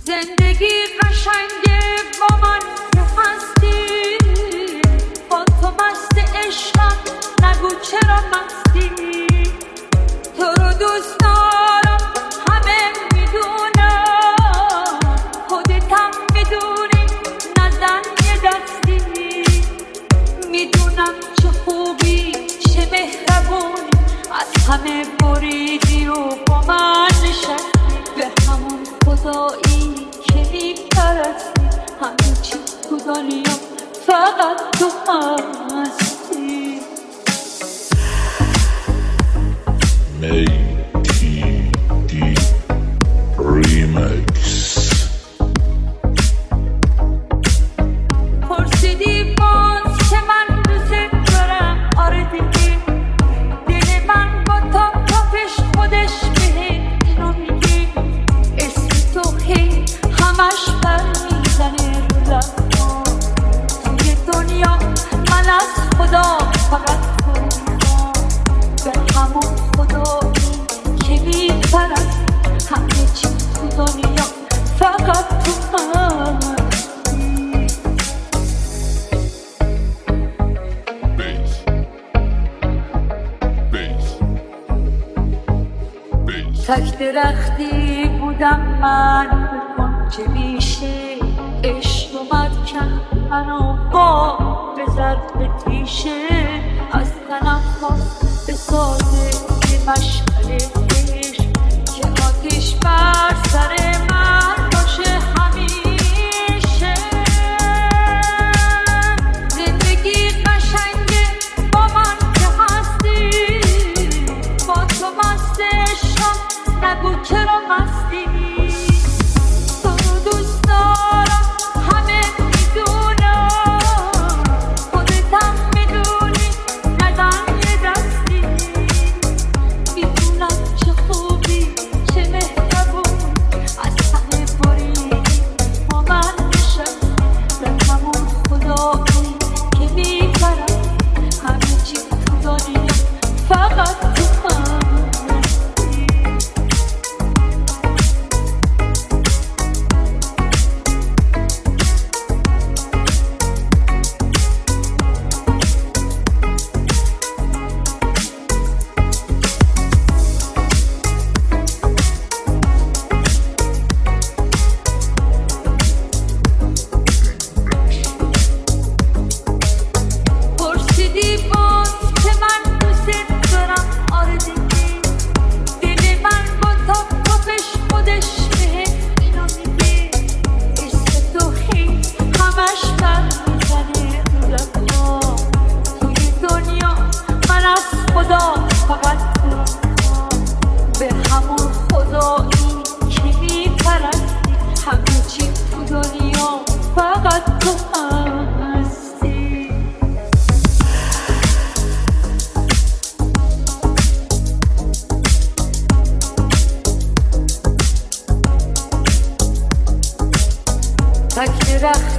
زندگی قشنگه با من که هستی، با تو مست عشقم، نگو چرا مستی. تو رو دوست دارم همه میدونم، خودتم میدونی نزن یه دستی. میدونم چه خوبی چه مهربونی، از همه بریدی و با من نشستی. به همون خدایی که میپرستی، همه چی تو دنیا فقط تو هستی. ATD Remix. پرسیدی باز که من دوست دارم، آره دیگه دل من با تا تپش خودش بهت اینو میگه. اسم تو هی همش برمیزنه رو لبا. توی دنیا من از خدا فقط تو میخوام، به همون خدایی که میپرست، همه چی تو دنیا فقط تو هستی. تک درختی بودم من، بکن چه میشه. عشق اومد کن منو با به ضرب تیشه. از تنفس به سازه یه مشعله عشق، که آتش بر سر من باشه همیشه. زندگی قشنگه با من که هستی، با تو مست عشقم، نگو چرا مستی. تو رو دوست دارم همه میدونم، خودتم میدونی نزن یه دستی. میدونم چه خوبی چه مهربون، از همه بریدی با من نشستی. به همون خدایی که میبرم، همه چی تو دنیا فقط تو هستی. پرسیدی باز که من دوست دارم، آره دیگه دل من با تا تپش خودش بهت اینو میگه. اسم تو هی همش برمیزنه رو لبا. توی دنیا من از خدا فقط تو میخوام، به همون خدایی که میپرستی، همه چی تو دنیا فقط تو هستی. تک درخت